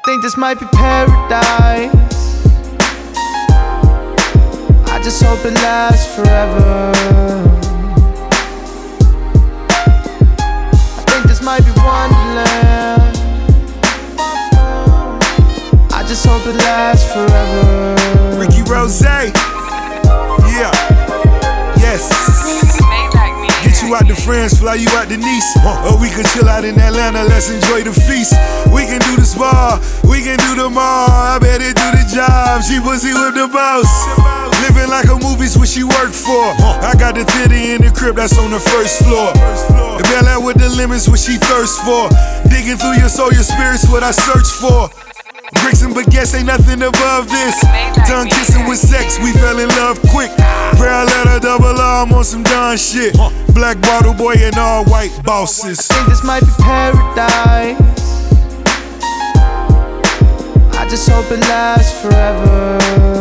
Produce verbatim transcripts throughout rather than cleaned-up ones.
think this might be paradise. I just hope it lasts forever. I think this might be Wonderland. I just hope it lasts forever. Ricky Rose, yeah, yes. Get you out to France, fly you out to Nice, or we can chill out in Atlanta, let's enjoy the feast. We can do the spa, we can do the mall, I bet it do the job, she pussy with the boss. Living like a movie's what she worked for. I got the theater in the crib that's on the first floor. The Bel Air with the lemons what she thirst for. Digging through your soul, your spirit's what I search for. Bricks and baguettes ain't nothing above this. Tongue kissing with sex, we fell in love quick. Prayer letter, double R, I'm on some Don shit. Black bottle boy and all white bosses. I think this might be paradise. I just hope it lasts forever.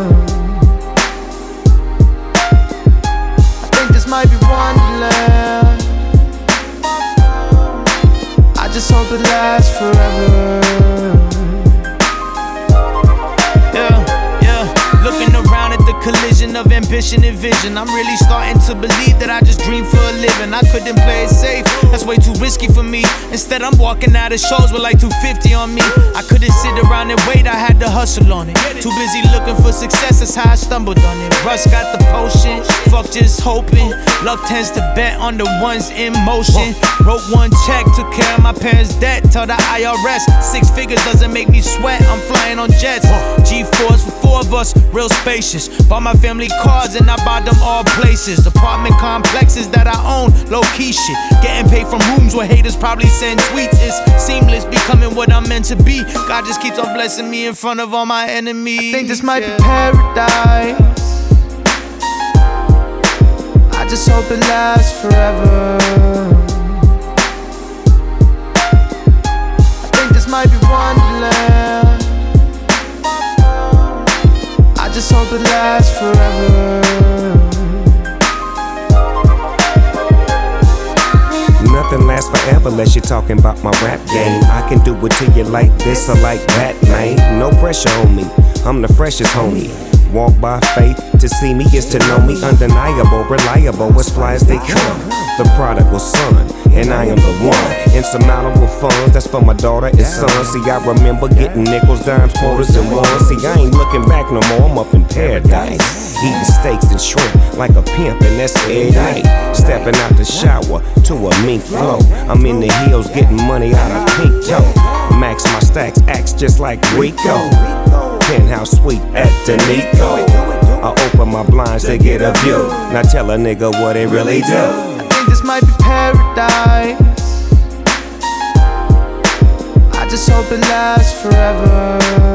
I think this might be Wonderland. I just hope it lasts forever. Collision of ambition and vision. I'm really starting to believe that I just dream for a living. I couldn't play it safe, that's way too risky for me. Instead I'm walking out of shows with like two fifty on me. I couldn't sit around and wait, I had to hustle on it. Too busy looking for success, that's how I stumbled on it. Russ got the potion, fuck just hoping. Luck tends to bet on the ones in motion. Wrote one check, took care of my parents' debt. Tell the I R S, six figures doesn't make me sweat. I'm flying on jets, G fours for four of us, real spacious. Bought my family cars and I bought them all places. Apartment complexes that I own, low-key shit. Getting paid from rooms where haters probably send tweets. It's seamless, becoming what I'm meant to be. God just keeps on blessing me in front of all my enemies. I think this might yeah. be paradise. I just hope it lasts forever. I think this might be Wonderland. I just hope it lasts forever. Nothing lasts forever unless you're talking about my rap game. I can do it to you like this or like that, man. No pressure on me, I'm the freshest homie. Walk by faith, to see me is to know me. Undeniable, reliable, as fly as they come. The prodigal son, and I am the one. Insurmountable funds, that's for my daughter and son. See, I remember getting nickels, dimes, quarters, and ones. See, I ain't looking back no more, I'm up in paradise. Eating steaks and shrimp like a pimp, and that's every night. Stepping out the shower to a mink flow. I'm in the hills getting money out of pink toe. Max my stacks, acts just like Rico. Penthouse suite at Danico. I open my blinds to get a view. Now tell a nigga what it really do. I think this might be paradise. I just hope it lasts forever.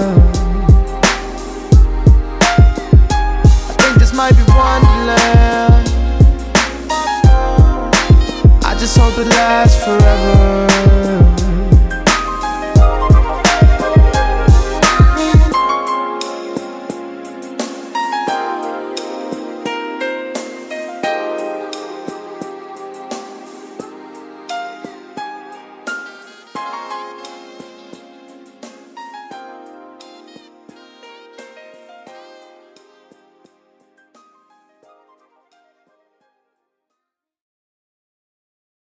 I think this might be Wonderland. I just hope it lasts forever.